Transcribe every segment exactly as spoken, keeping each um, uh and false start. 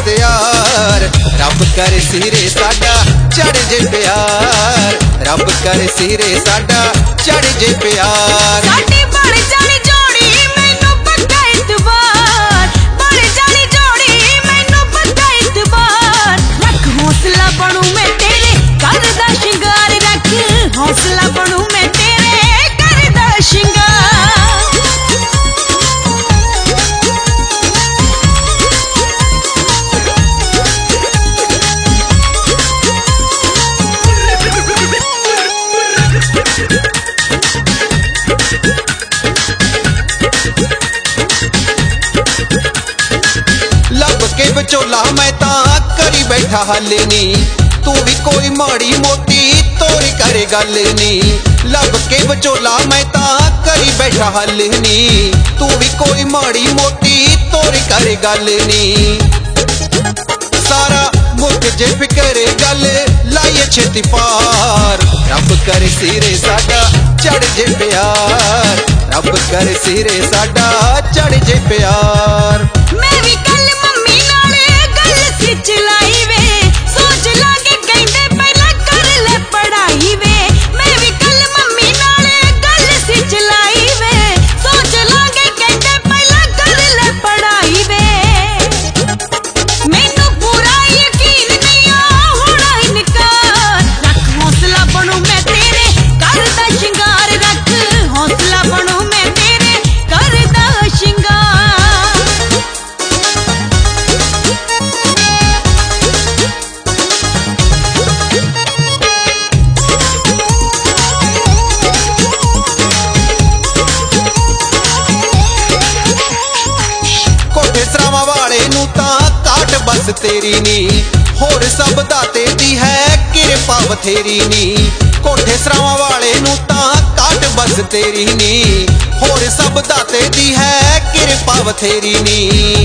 इख्तियार। रब करे सिरे साडा चढ़ जे प्यार, रब करे सिरे साडा चढ़ जे प्यार। साडी बड़ जानी जोड़ी मैनू पक्का इतबार, बड़ जानी जोड़ी मैनू पक्का इतबार। रख हौसला बनू मैं तेरे घर दा शिंगार, रख हौसला बनू मैं तेरे घर दा शिंगार। लब के विचोला मैं तां करी बैठा हाले नी, तू भी कोई माड़ी मोटी तोरी करे गल नी। लब के विचोला मैं तां करी बैठा हाले नी, तू भी कोई माड़ी मोटी तोरी करे गल नी। सारा मुक जे फिक्रे गल लाइए छेती पार, रब करे सिरे साडा चढ़ जे प्यार, रब करे सिरे साडा चढ़ जे प्यार। मैं भी कल मम्मी नाले गल सिच लाई वे, सोच लागे कहंदे पहला कर ले पढ़ाई वे। मैं भी कल मम्मी नाले गल सिच लाई वे, सोच लागे कहंदे पहला कर ले पढ़ाई वे। मैनू पूरा यकीन नहीं आ होना इनकार, रख हौसला बनू मैं तेरे घर दा शिंगार, रख हौसला बनू मैं तेरे घर दा शिंगार। कोठे सरावां वाले नू तां काट बस तेरी नी, होर सब दाते दी है किरपा बथेरी नी। कोठे सरावां वाले नू तां काट बस तेरी नी, होर सब दाते दी है किरपा बथेरी नी।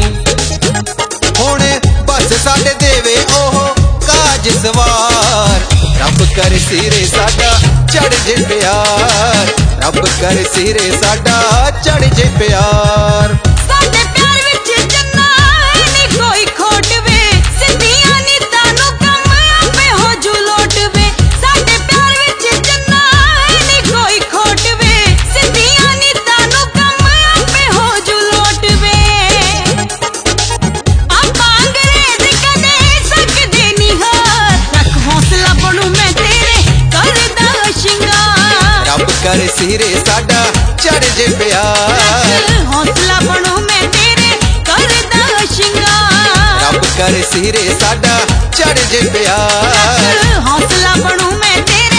हुण बस साडे देवे ओह काज सवार, रब करे सिरे साडा चढ़ जे प्यार, रब करे सिरे साडा चढ़ जे प्यार। साडे प्यार विच जन्ना नी कोई खोट वे, सिद्धियां नी तानू कम आपे हो जू लोट वे। साडे प्यार विच जन्ना नी कोई खोट वे, सिद्धियां नी तानू कम आपे हो जू लोट वे। आपां अंग्रेज कदे सकदे नी हार, रख हौसला बनू मैं तेरे घर दा शिंगार। रब करे सिरे साडा चढ़ जे प्यार, रख हौसला बनू मैं तेरे घर दा शिंगार। रब करे सिरे साडा चढ़ जे प्यार। रख हौसला बनू मैं तेरे